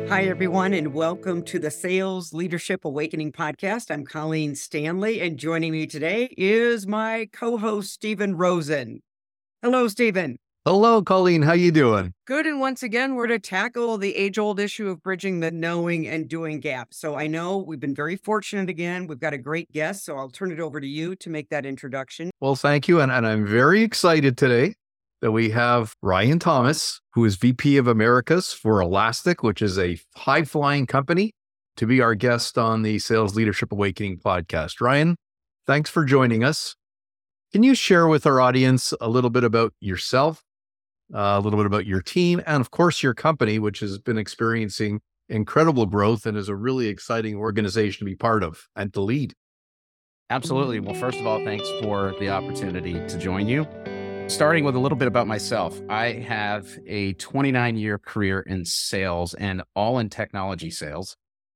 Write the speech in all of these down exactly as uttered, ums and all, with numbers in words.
Hi, everyone, and welcome to the Sales Leadership Awakening podcast. I'm Colleen Stanley, and joining me today is my co-host, Stephen Rosen. Hello, Stephen. Hello, Colleen. How you doing? Good, and once again, we're to tackle the age-old issue of bridging the knowing and doing gap. So I know we've been very fortunate again. We've got a great guest, so I'll turn it over to you to make that introduction. Well, thank you, and, and I'm very excited today that we have Ryan Thomas, who is V P of Americas for Elastic, which is a high-flying company, to be our guest on the Sales Leadership Awakening podcast. Ryan, thanks for joining us. Can you share with our audience a little bit about yourself, uh, a little bit about your team, and of course, your company, which has been experiencing incredible growth and is a really exciting organization to be part of and to lead? Absolutely. Well, first of all, thanks for the opportunity to join you. Starting with a little bit about myself, I have a twenty-nine year career in sales and all in technology sales.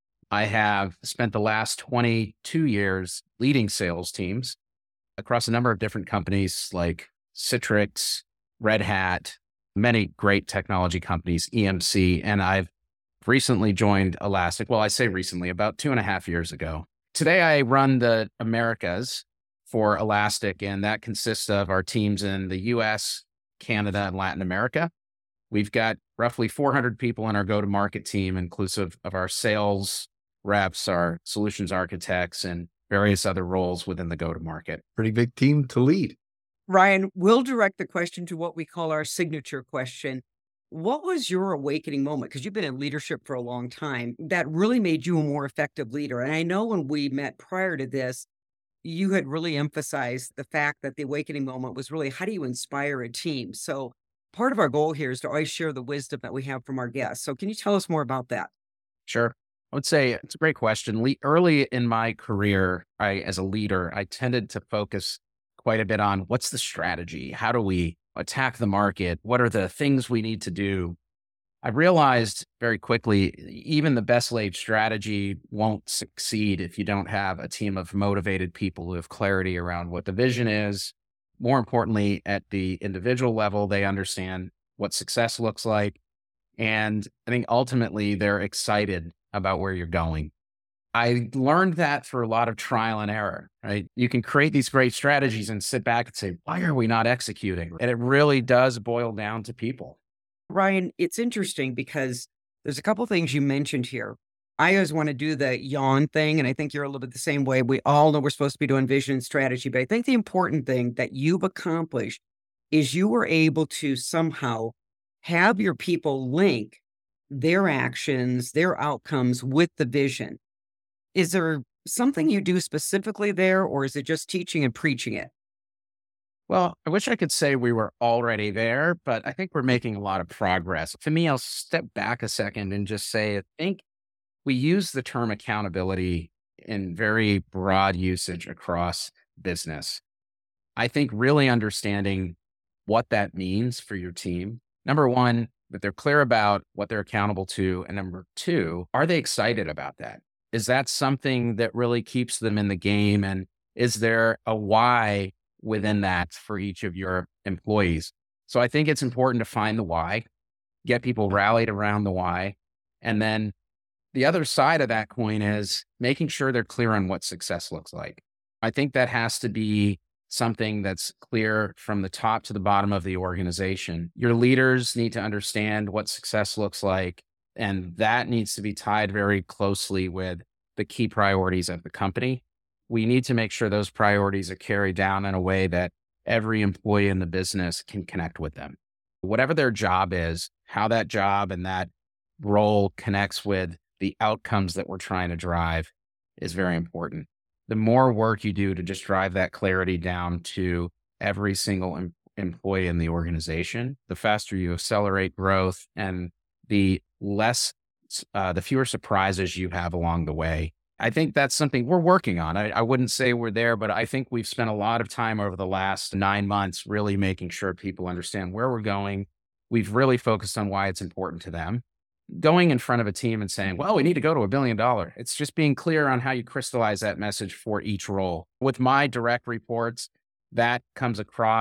I have spent the last twenty-two years leading sales teams across a number of different companies like Citrix, Red Hat, many great technology companies, E M C, and I've recently joined Elastic. Well, I say recently, about two and a half years ago. Today, I run the Americas for Elastic, and that consists of our teams in the U S, Canada, and Latin America. We've got roughly four hundred people in our go-to-market team, inclusive of our sales reps, our solutions architects, and various other roles within the go-to-market. Pretty big team to lead. Ryan, we'll direct the question to what we call our signature question. What was your awakening moment? Because you've been in leadership for a long time that really made you a more effective leader. And I know when we met prior to this, you had really emphasized the fact that the awakening moment was really, how do you inspire a team? So part of our goal here is to always share the wisdom that we have from our guests. So can you tell us more about that? Sure. I would say it's a great question. Le- early in my career, I, as a leader, I tended to focus quite a bit on what's the strategy? How do we attack the market? What are the things we need to do? I realized very quickly, even the best laid strategy won't succeed if you don't have a team of motivated people who have clarity around what the vision is. More importantly, at the individual level, they understand what success looks like. And I think ultimately they're excited about where you're going. I learned that through a lot of trial and error, right? You can create these great strategies and sit back and say, why are we not executing? And it really does boil down to people. Ryan, it's interesting because there's a couple things you mentioned here. I always want to do the yawn thing, and I think you're a little bit the same way. We all know we're supposed to be doing vision and strategy, but I think the important thing that you've accomplished is you were able to somehow have your people link their actions, their outcomes with the vision. Is there something you do specifically there, or is it just teaching and preaching it? Well, I wish I could say we were already there, but I think we're making a lot of progress. To me, I'll step back a second and just say, I think we use the term accountability in very broad usage across business. I think really understanding what that means for your team. Number one, that they're clear about what they're accountable to. And number two, are they excited about that? Is that something that really keeps them in the game? And is there a why within that for each of your employees? So I think it's important to find the why, get people rallied around the why. And then the other side of that coin is making sure they're clear on what success looks like. I think that has to be something that's clear from the top to the bottom of the organization. Your leaders need to understand what success looks like, and that needs to be tied very closely with the key priorities of the company. We need to make sure those priorities are carried down in a way that every employee in the business can connect with them. Whatever their job is, how that job and that role connects with the outcomes that we're trying to drive is very important. The more work you do to just drive that clarity down to every single em- employee in the organization, the faster you accelerate growth and the less, uh, the fewer surprises you have along the way. I think that's something we're working on. I, I wouldn't say we're there, but I think we've spent a lot of time over the last nine months really making sure people understand where we're going. We've really focused on why it's important to them. Going in front of a team and saying, well, we need to go to a billion dollar. It's just being clear on how you crystallize that message for each role. With my direct reports, that comes across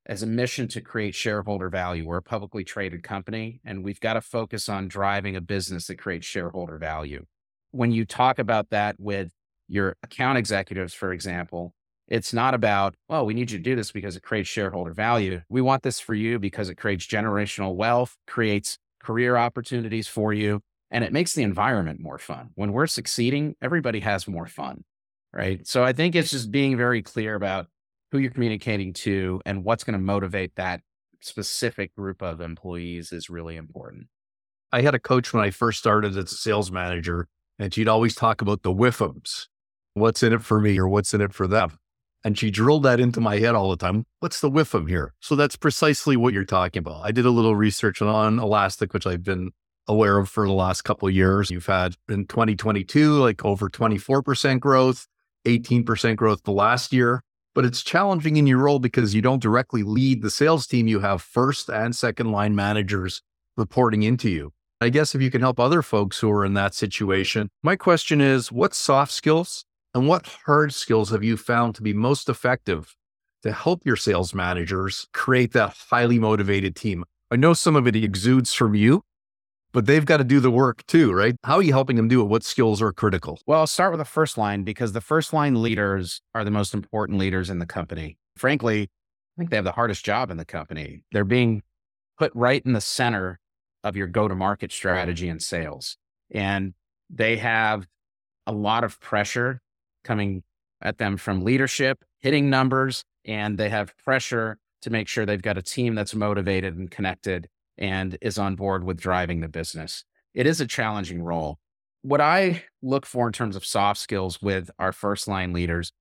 as a mission to create shareholder value. We're a publicly traded company, and we've got to focus on driving a business that creates shareholder value. When you talk about that with your account executives, for example, it's not about, well, we need you to do this because it creates shareholder value. We want this for you because it creates generational wealth, creates career opportunities for you, and it makes the environment more fun. When we're succeeding, everybody has more fun, right? So I think it's just being very clear about who you're communicating to and what's going to motivate that specific group of employees is really important. I had a coach when I first started as a sales manager, and she'd always talk about the whiff ums. What's in it for me or what's in it for them? And she drilled that into my head all the time. What's the whiff um here? So that's precisely what you're talking about. I did a little research on Elastic, which I've been aware of for the last couple of years. You've had in twenty twenty-two, like over twenty-four percent growth, eighteen percent growth the last year. But it's challenging in your role because you don't directly lead the sales team. You have first and second line managers reporting into you. I guess if you can help other folks who are in that situation, my question is, what soft skills and what hard skills have you found to be most effective to help your sales managers create that highly motivated team? I know some of it exudes from you, but they've got to do the work too, right? How are you helping them do it? What skills are critical? Well, I'll start with the first line because the first line leaders are the most important leaders in the company. Frankly, I think they have the hardest job in the company. They're being put right in the center of your go-to-market strategy and sales. And they have a lot of pressure coming at them from leadership, hitting numbers, and they have pressure to make sure they've got a team that's motivated and connected and is on board with driving the business. It is a challenging role. What I look for in terms of soft skills with our first line leaders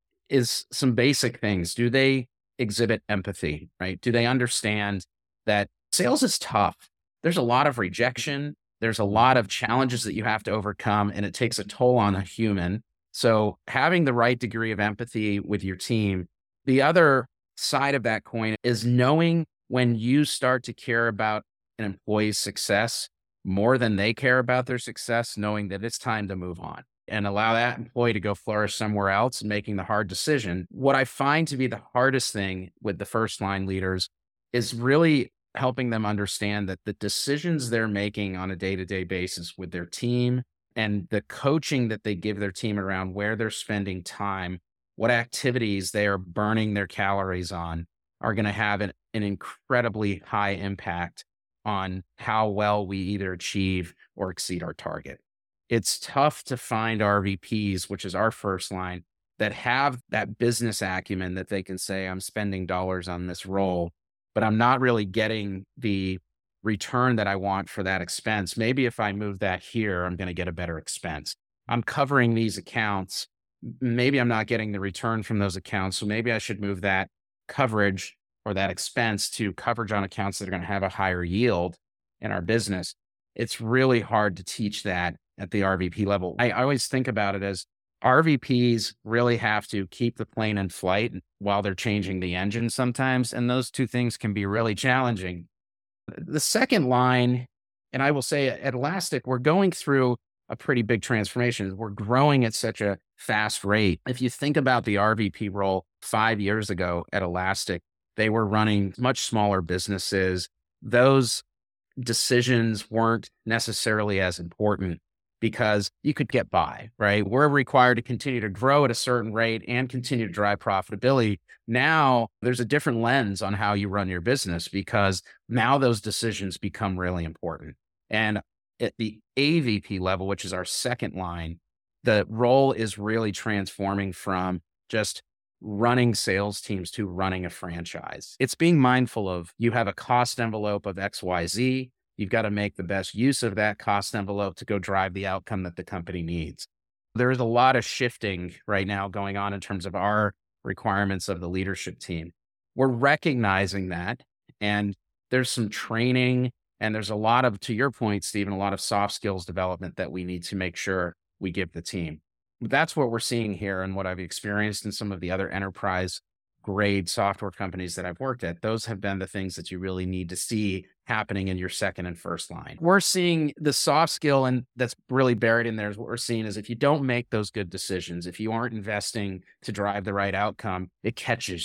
is some basic things. Do they exhibit empathy, right? Do they understand that sales is tough? There's a lot of rejection. There's a lot of challenges that you have to overcome, and it takes a toll on a human. So having the right degree of empathy with your team. The other side of that coin is knowing when you start to care about an employee's success more than they care about their success, knowing that it's time to move on and allow that employee to go flourish somewhere else and making the hard decision. What I find to be the hardest thing with the first line leaders is really helping them understand that the decisions they're making on a day-to-day basis with their team and the coaching that they give their team around where they're spending time, what activities they are burning their calories on, are going to have an, an incredibly high impact on how well we either achieve or exceed our target. It's tough to find R V Ps, which is our first line, that have that business acumen that they can say, I'm spending dollars on this role, but I'm not really getting the return that I want for that expense. Maybe if I move that here, I'm going to get a better expense. I'm covering these accounts. Maybe I'm not getting the return from those accounts. So maybe I should move that coverage or that expense to coverage on accounts that are going to have a higher yield in our business. It's really hard to teach that at the R V P level. I always think about it as R V Ps really have to keep the plane in flight while they're changing the engine sometimes. And those two things can be really challenging. The second line, and I will say at Elastic, we're going through a pretty big transformation. We're growing at such a fast rate. If you think about the R V P role five years ago at Elastic, they were running much smaller businesses. Those decisions weren't necessarily as important because you could get by, right? We're required to continue to grow at a certain rate and continue to drive profitability. Now there's a different lens on how you run your business because now those decisions become really important. And at the A V P level, which is our second line, the role is really transforming from just running sales teams to running a franchise. It's being mindful of you have a cost envelope of X Y Z. You've got to make the best use of that cost envelope to go drive the outcome that the company needs. There is a lot of shifting right now going on in terms of our requirements of the leadership team. We're recognizing that, and there's some training, and there's a lot of, to your point, Stephen, a lot of soft skills development that we need to make sure we give the team. That's what we're seeing here and what I've experienced in some of the other enterprise grade software companies that I've worked at. Those have been the things that you really need to see happening in your second and first line. We're seeing the soft skill, and that's really buried in there is what we're seeing is if you don't make those good decisions, if you aren't investing to drive the right outcome, it catches you.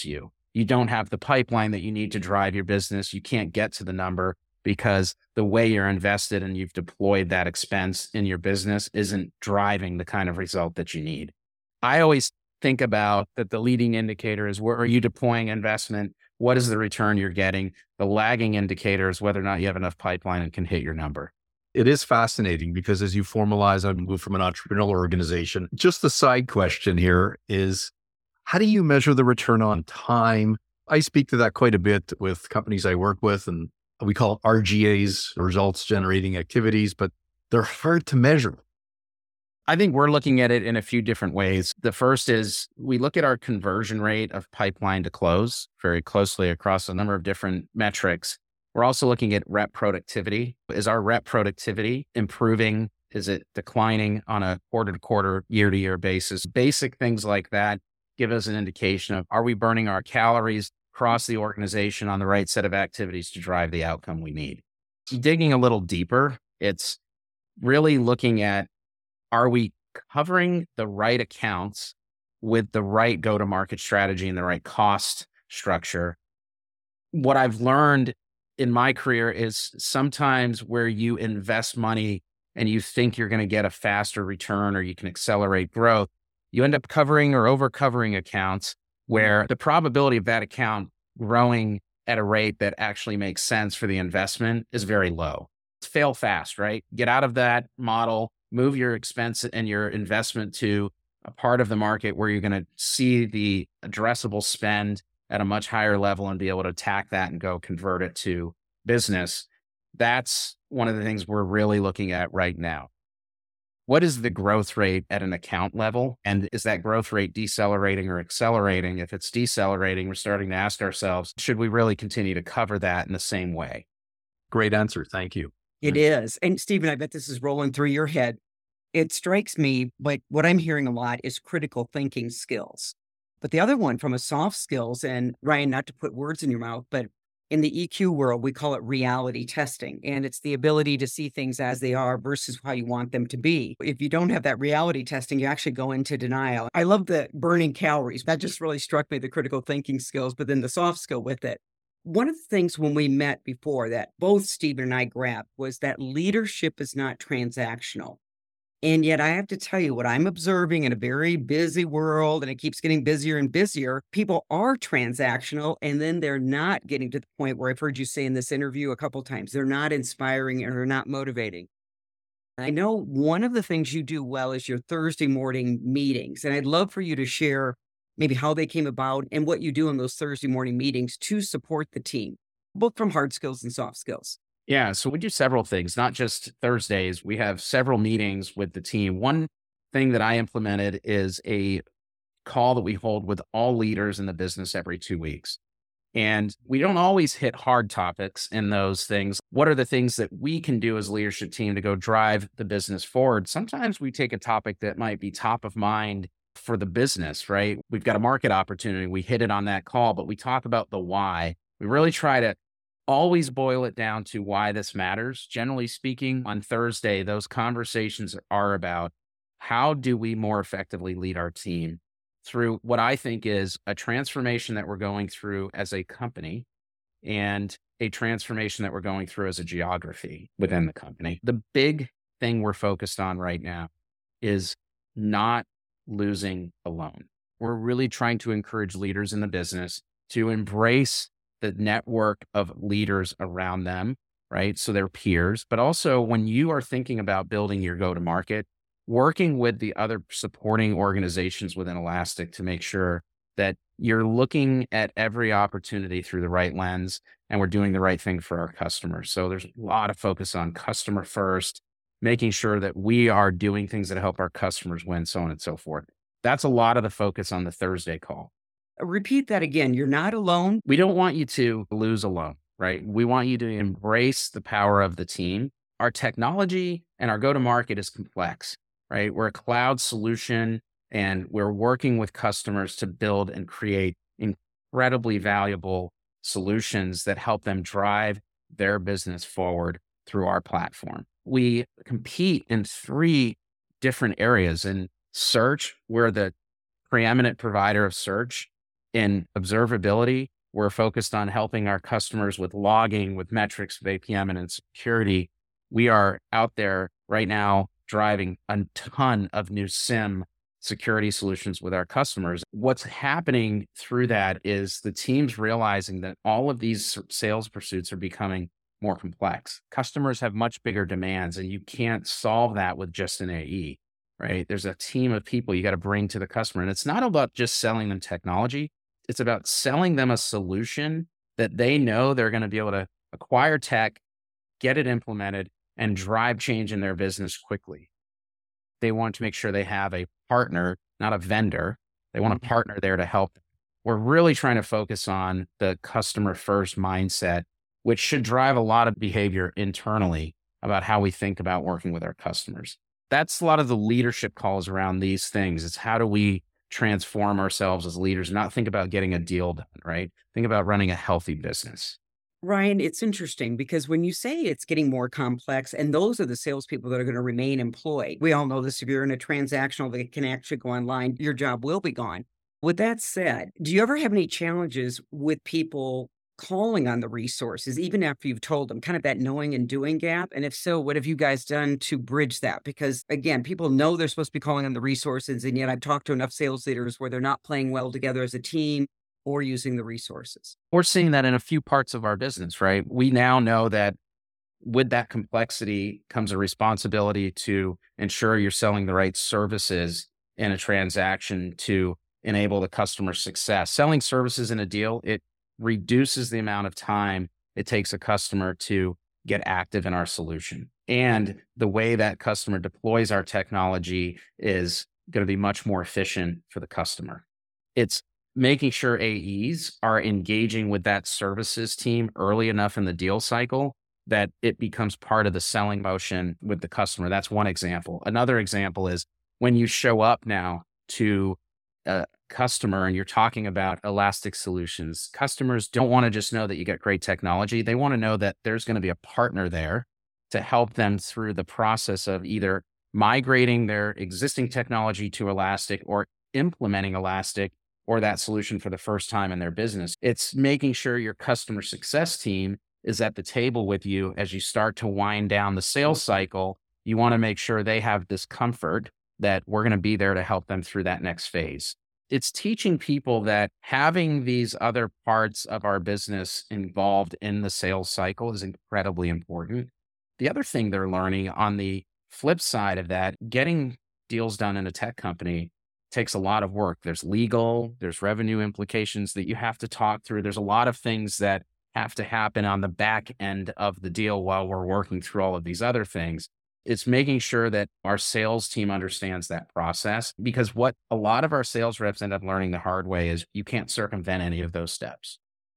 you don't have the pipeline that you need to drive your business. You can't get to the number because the way you're invested and you've deployed that expense in your business isn't driving the kind of result that you need. I always think about that the leading indicator is where are you deploying investment? What is the return you're getting? The lagging indicator is whether or not you have enough pipeline and can hit your number. It is fascinating because as you formalize and move from an entrepreneurial organization, just the side question here is, how do you measure the return on time? I speak to that quite a bit with companies I work with, and we call it R G As, results generating activities, but they're hard to measure. I think we're looking at it in a few different ways. The first is we look at our conversion rate of pipeline to close very closely across a number of different metrics. We're also looking at rep productivity. Is our rep productivity improving? Is it declining on a quarter to quarter, year to year basis? Basic things like that give us an indication of, are we burning our calories across the organization on the right set of activities to drive the outcome we need? Digging a little deeper, it's really looking at, are we covering the right accounts with the right go-to-market strategy and the right cost structure? What I've learned in my career is sometimes where you invest money and you think you're going to get a faster return or you can accelerate growth, you end up covering or over covering accounts where the probability of that account growing at a rate that actually makes sense for the investment is very low. It's fail fast, right? Get out of that model, move your expense and your investment to a part of the market where you're going to see the addressable spend at a much higher level and be able to attack that and go convert it to business. That's one of the things we're really looking at right now. What is the growth rate at an account level? And is that growth rate decelerating or accelerating? If it's decelerating, we're starting to ask ourselves, should we really continue to cover that in the same way? Great answer. Thank you. It is. And Stephen, I bet this is rolling through your head. It strikes me like what I'm hearing a lot is critical thinking skills. But the other one from a soft skills, and Ryan, not to put words in your mouth, but in the E Q world, we call it reality testing. And it's the ability to see things as they are versus how you want them to be. If you don't have that reality testing, you actually go into denial. I love the burning calories. That just really struck me, the critical thinking skills, but then the soft skill with it. One of the things when we met before that both Stephen and I grabbed was that leadership is not transactional. And yet I have to tell you what I'm observing in a very busy world, and it keeps getting busier and busier. People are transactional, and then they're not getting to the point where I've heard you say in this interview a couple times, they're not inspiring or they're not motivating. I know one of the things you do well is your Thursday morning meetings, and I'd love for you to share maybe how they came about and what you do in those Thursday morning meetings to support the team, both from hard skills and soft skills. Yeah, so we do several things, not just Thursdays. We have several meetings with the team. One thing that I implemented is a call that we hold with all leaders in the business every two weeks. And we don't always hit hard topics in those things. What are the things that we can do as a leadership team to go drive the business forward? Sometimes we take a topic that might be top of mind for the business, right? We've got a market opportunity. We hit it on that call, but we talk about the why. We really try to always boil it down to why this matters. Generally speaking, on Thursday, those conversations are about how do we more effectively lead our team through what I think is a transformation that we're going through as a company and a transformation that we're going through as a geography within the company. The big thing we're focused on right now is not losing alone. We're really trying to encourage leaders in the business to embrace the network of leaders around them, right? So they're peers, but also when you are thinking about building your go-to-market, working with the other supporting organizations within Elastic to make sure that you're looking at every opportunity through the right lens and we're doing the right thing for our customers. So there's a lot of focus on customer first, making sure that we are doing things that help our customers win, so on and so forth. That's a lot of the focus on the Thursday call. Repeat that again. You're not alone. We don't want you to lose alone, right? We want you to embrace the power of the team. Our technology and our go-to-market is complex, right? We're a cloud solution and we're working with customers to build and create incredibly valuable solutions that help them drive their business forward through our platform. We compete in three different areas. In search, we're the preeminent provider of search In observability, we're focused on helping our customers with logging, with metrics, with A P M, and in security. We are out there right now driving a ton of new SIEM security solutions with our customers. What's happening through that is the teams realizing that all of these sales pursuits are becoming more complex. Customers have much bigger demands, and you can't solve that with just an A E, right? There's a team of people you got to bring to the customer. And it's not about just selling them technology. It's about selling them a solution that they know they're going to be able to acquire tech, get it implemented, and drive change in their business quickly. They want to make sure they have a partner, not a vendor. They want a partner there to help them. We're really trying to focus on the customer first mindset, which should drive a lot of behavior internally about how we think about working with our customers. That's a lot of the leadership calls around these things. It's how do we transform ourselves as leaders, not think about getting a deal done, right? Think about running a healthy business. Ryan, it's interesting because when you say it's getting more complex, and those are the salespeople that are going to remain employed. We all know this. If you're in a transactional that can actually go online, your job will be gone. With that said, do you ever have any challenges with people calling on the resources, even after you've told them, kind of that knowing and doing gap? And if so, what have you guys done to bridge that? Because again, people know they're supposed to be calling on the resources, and yet I've talked to enough sales leaders where they're not playing well together as a team or using the resources. We're seeing that in a few parts of our business, right? We now know that with that complexity comes a responsibility to ensure you're selling the right services in a transaction to enable the customer success. Selling services in a deal, it reduces the amount of time it takes a customer to get active in our solution. And the way that customer deploys our technology is going to be much more efficient for the customer. It's making sure A Es are engaging with that services team early enough in the deal cycle that it becomes part of the selling motion with the customer. That's one example. Another example is when you show up now to a customer and you're talking about Elastic solutions, customers don't want to just know that you get great technology. They want to know that there's going to be a partner there to help them through the process of either migrating their existing technology to Elastic or implementing Elastic or that solution for the first time in their business. It's making sure your customer success team is at the table with you as you start to wind down the sales cycle. You want to make sure they have this comfort that we're going to be there to help them through that next phase. It's teaching people that having these other parts of our business involved in the sales cycle is incredibly important. The other thing they're learning on the flip side of that, getting deals done in a tech company takes a lot of work. There's legal, there's revenue implications that you have to talk through. There's a lot of things that have to happen on the back end of the deal while we're working through all of these other things. It's making sure that our sales team understands that process, because what a lot of our sales reps end up learning the hard way is you can't circumvent any of those steps.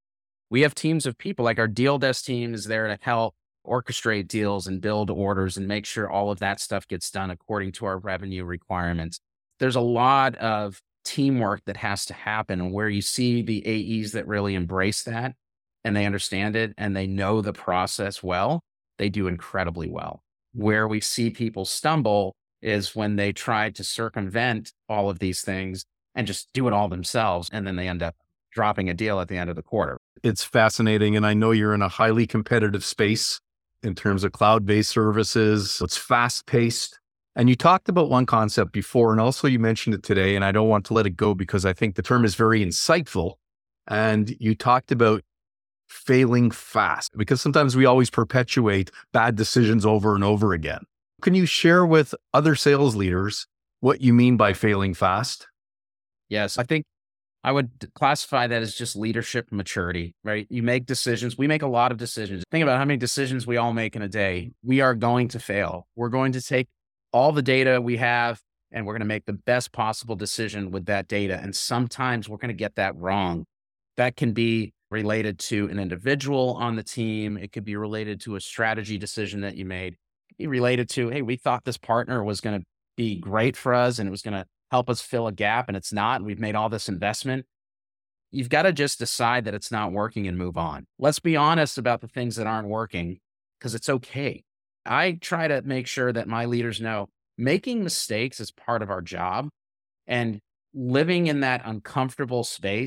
We have teams of people, like our deal desk team is there to help orchestrate deals and build orders and make sure all of that stuff gets done according to our revenue requirements. There's a lot of teamwork that has to happen, and where you see the A Es that really embrace that and they understand it and they know the process well, they do incredibly well. Where we see people stumble is when they try to circumvent all of these things and just do it all themselves, and then they end up dropping a deal at the end of the quarter. It's fascinating, and I know you're in a highly competitive space in terms of cloud-based services. It's fast-paced. And you talked about one concept before, and also you mentioned it today, and I don't want to let it go because I think the term is very insightful. And you talked about failing fast, because sometimes we always perpetuate bad decisions over and over again. Can you share with other sales leaders what you mean by failing fast? Yes, I think I would classify that as just leadership maturity, right? You make decisions. We make a lot of decisions. Think about how many decisions we all make in a day. We are going to fail. We're going to take all the data we have, and we're going to make the best possible decision with that data. And sometimes we're going to get that wrong. That can be related to an individual on the team. It could be related to a strategy decision that you made. It could be related to, hey, we thought this partner was going to be great for us and it was going to help us fill a gap, and it's not. And we've made all this investment. You've got to just decide that it's not working and move on. Let's be honest about the things that aren't working, because it's okay. I try to make sure that my leaders know making mistakes is part of our job, and living in that uncomfortable space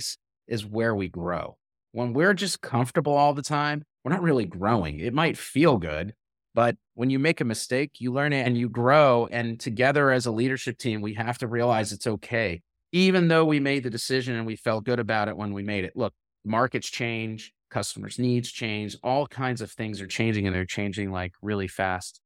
is where we grow. When we're just comfortable all the time, we're not really growing. It might feel good, but when you make a mistake, you learn it and you grow. And together as a leadership team, we have to realize it's okay. Even though we made the decision and we felt good about it when we made it. Look, markets change, customers' needs change, all kinds of things are changing, and they're changing like really fast.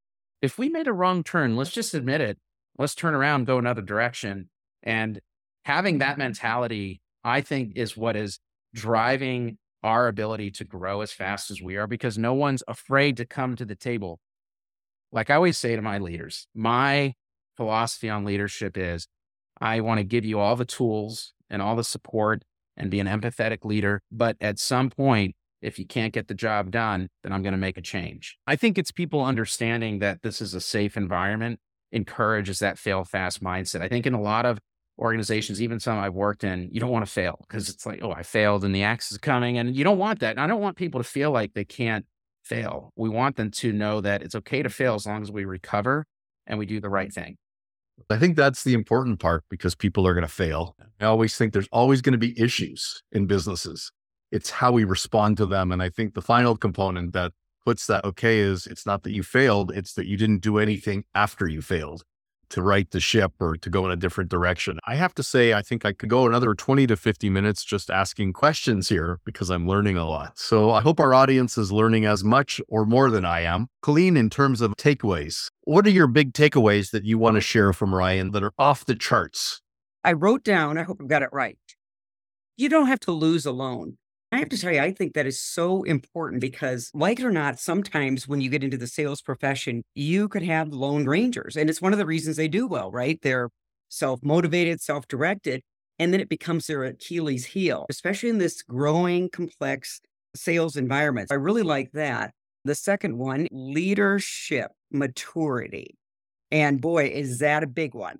If we made a wrong turn, let's just admit it. Let's turn around, go another direction. And having that mentality, I think, is what is driving our ability to grow as fast as we are, because no one's afraid to come to the table. Like I always say to my leaders, my philosophy on leadership is I want to give you all the tools and all the support and be an empathetic leader. But at some point, if you can't get the job done, then I'm going to make a change. I think it's people understanding that this is a safe environment encourages that fail fast mindset. I think in a lot of organizations, even some I've worked in, you don't want to fail because it's like, oh, I failed and the axe is coming. And you don't want that. And I don't want people to feel like they can't fail. We want them to know that it's okay to fail as long as we recover and we do the right thing. I think that's the important part, because people are going to fail. I always think there's always going to be issues in businesses. It's how we respond to them. And I think the final component that puts that okay is it's not that you failed, it's that you didn't do anything after you failed to right the ship or to go in a different direction. I have to say, I think I could go another twenty to fifty minutes just asking questions here because I'm learning a lot. So I hope our audience is learning as much or more than I am. Colleen, in terms of takeaways, what are your big takeaways that you want to share from Ryan that are off the charts? I wrote down, I hope I've got it right. You don't have to lose alone. I have to tell you, I think that is so important because, like it or not, sometimes when you get into the sales profession, you could have lone rangers. And it's one of the reasons they do well, right? They're self-motivated, self-directed, and then it becomes their Achilles heel, especially in this growing, complex sales environment. I really like that. The second one, leadership maturity. And boy, is that a big one.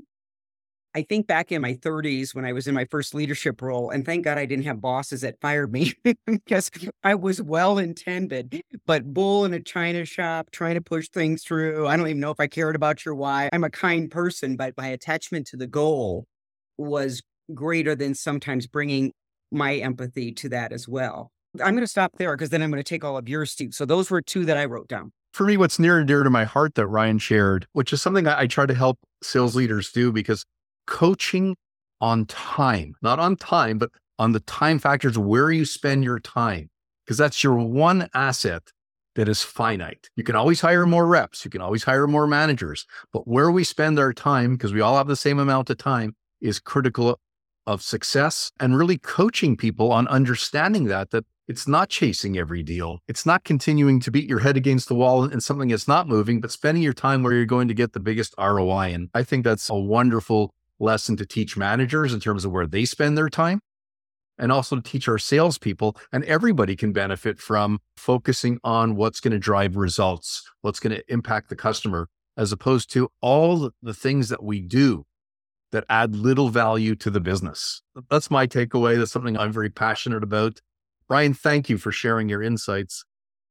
I think back in my thirties when I was in my first leadership role, and thank God I didn't have bosses that fired me because I was well-intended, but bull in a china shop, trying to push things through. I don't even know if I cared about your why. I'm a kind person, but my attachment to the goal was greater than sometimes bringing my empathy to that as well. I'm going to stop there because then I'm going to take all of yours, Steve. So those were two that I wrote down. For me, what's near and dear to my heart that Ryan shared, which is something I, I try to help sales leaders do, because coaching on time, not on time, but on the time factors where you spend your time, because that's your one asset that is finite. You can always hire more reps. You can always hire more managers, but where we spend our time, because we all have the same amount of time, is critical of success, and really coaching people on understanding that, that it's not chasing every deal. It's not continuing to beat your head against the wall in something that's not moving, but spending your time where you're going to get the biggest R O I. And I think that's a wonderful lesson to teach managers in terms of where they spend their time, and also to teach our salespeople. And everybody can benefit from focusing on what's going to drive results, what's going to impact the customer, as opposed to all the things that we do that add little value to the business. That's my takeaway. That's something I'm very passionate about. Ryan, thank you for sharing your insights.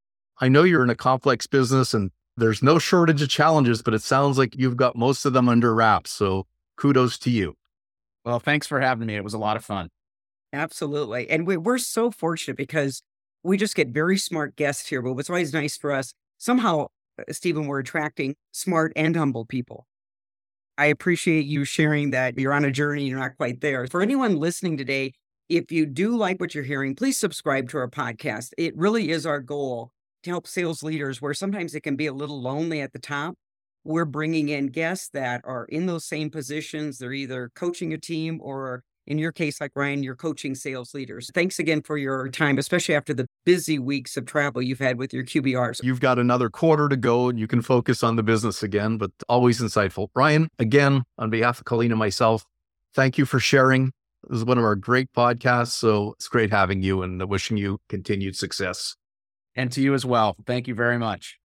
I know you're in a complex business and there's no shortage of challenges, but it sounds like you've got most of them under wraps. So kudos to you. Well, thanks for having me. It was a lot of fun. Absolutely. And we, we're so fortunate because we just get very smart guests here. But what's always nice for us, somehow, Stephen, we're attracting smart and humble people. I appreciate you sharing that you're on a journey, you're not quite there. For anyone listening today, if you do like what you're hearing, please subscribe to our podcast. It really is our goal to help sales leaders where sometimes it can be a little lonely at the top. We're bringing in guests that are in those same positions. They're either coaching a team or, in your case, like Ryan, you're coaching sales leaders. Thanks again for your time, especially after the busy weeks of travel you've had with your Q B Rs. You've got another quarter to go and you can focus on the business again, but always insightful. Ryan, again, on behalf of Colleen and myself, thank you for sharing. This is one of our great podcasts, so it's great having you and wishing you continued success. And to you as well. Thank you very much.